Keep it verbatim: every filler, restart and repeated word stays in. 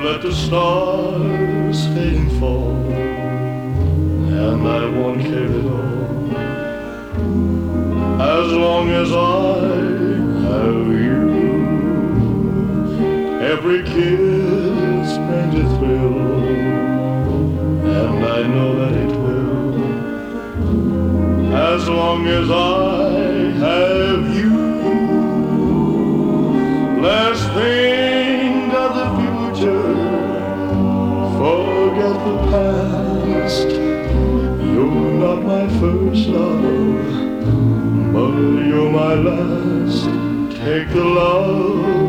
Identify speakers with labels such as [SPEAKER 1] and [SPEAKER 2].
[SPEAKER 1] let the stars fade and fall, and I won't care at all, as long as I have you. Every kiss brings a thrill, and I know that it will, as long as I have you. Let's think of the future, forget the past. You're not my first love, but you're my last. Take the love